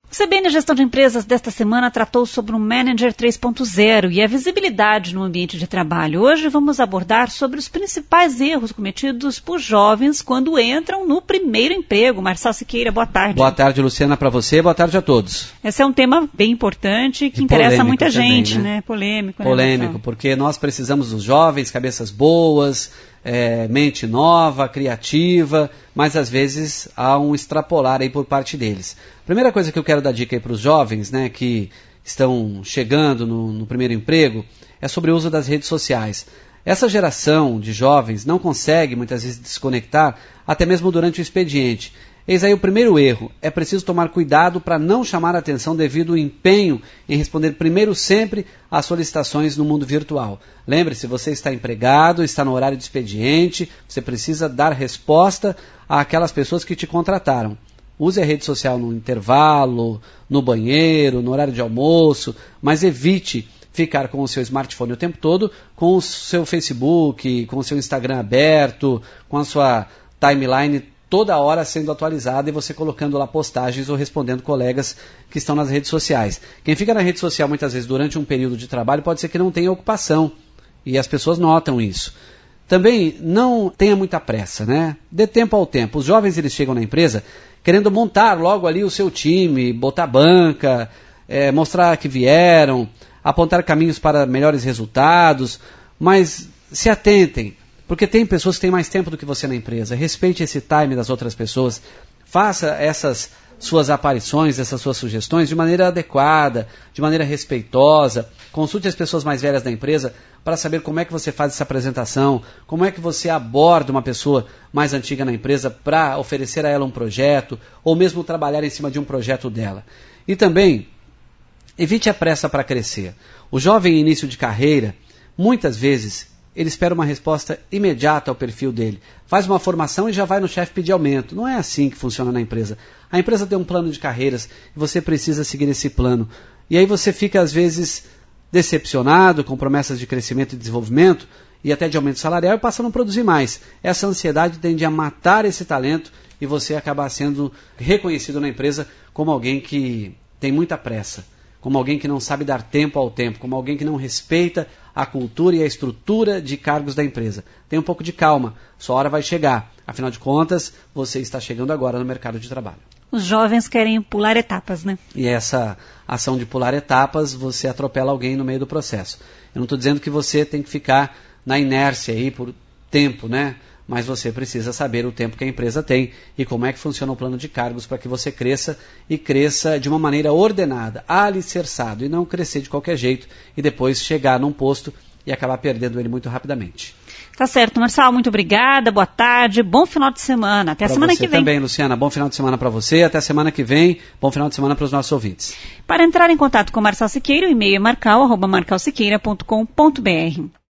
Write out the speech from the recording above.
O CBN Gestão de Empresas desta semana tratou sobre um Manager 3.0 e a visibilidade no ambiente de trabalho. Hoje vamos abordar sobre os principais erros cometidos por jovens quando entram no primeiro emprego. Marçal Siqueira, boa tarde. Boa tarde, Luciana, para você. Boa tarde a todos. Esse é um tema bem importante que interessa muita também, gente, né? Polêmico. Polêmico, porque nós precisamos dos jovens, cabeças boas, mente nova, criativa, mas às vezes há um extrapolar aí por parte deles. Primeira coisa que eu quero dar dica aí para os jovens, né, que estão chegando no primeiro emprego, é sobre o uso das redes sociais. Essa geração de jovens não consegue muitas vezes desconectar, até mesmo durante o expediente. Eis aí o primeiro erro, é preciso tomar cuidado para não chamar a atenção devido ao empenho em responder primeiro sempre às solicitações no mundo virtual. Lembre-se, você está empregado, está no horário de expediente, você precisa dar resposta àquelas pessoas que te contrataram. Use a rede social no intervalo, no banheiro, no horário de almoço, mas evite ficar com o seu smartphone o tempo todo, com o seu Facebook, com o seu Instagram aberto, com a sua timeline toda hora sendo atualizada e você colocando lá postagens ou respondendo colegas que estão nas redes sociais. Quem fica na rede social muitas vezes durante um período de trabalho pode ser que não tenha ocupação e as pessoas notam isso. Também não tenha muita pressa, né? Dê tempo ao tempo. Os jovens eles chegam na empresa querendo montar logo ali o seu time, botar banca, mostrar que vieram, apontar caminhos para melhores resultados, mas se atentem. Porque tem pessoas que têm mais tempo do que você na empresa. Respeite esse time das outras pessoas. Faça essas suas aparições, essas suas sugestões de maneira adequada, de maneira respeitosa. Consulte as pessoas mais velhas da empresa para saber como é que você faz essa apresentação, como é que você aborda uma pessoa mais antiga na empresa para oferecer a ela um projeto, ou mesmo trabalhar em cima de um projeto dela. E também, evite a pressa para crescer. O jovem em início de carreira, muitas vezes, ele espera uma resposta imediata ao perfil dele. Faz uma formação e já vai no chefe pedir aumento. Não é assim que funciona na empresa. A empresa tem um plano de carreiras e você precisa seguir esse plano. E aí você fica, às vezes, decepcionado com promessas de crescimento e desenvolvimento e até de aumento salarial e passa a não produzir mais. Essa ansiedade tende a matar esse talento e você acaba sendo reconhecido na empresa como alguém que tem muita pressa, como alguém que não sabe dar tempo ao tempo, como alguém que não respeita a cultura e a estrutura de cargos da empresa. Tenha um pouco de calma, sua hora vai chegar. Afinal de contas, você está chegando agora no mercado de trabalho. Os jovens querem pular etapas, né? E essa ação de pular etapas, você atropela alguém no meio do processo. Eu não estou dizendo que você tem que ficar na inércia aí por tempo, né? Mas você precisa saber o tempo que a empresa tem e como é que funciona o plano de cargos para que você cresça e cresça de uma maneira ordenada, alicerçado, e não crescer de qualquer jeito e depois chegar num posto e acabar perdendo ele muito rapidamente. Tá certo, Marçal, muito obrigada, boa tarde, bom final de semana, até a semana que vem. Você também, Luciana, bom final de semana para você, até a semana que vem, bom final de semana para os nossos ouvintes. Para entrar em contato com Marçal Siqueira, o e-mail é marcal@marcalsiqueira.com.br.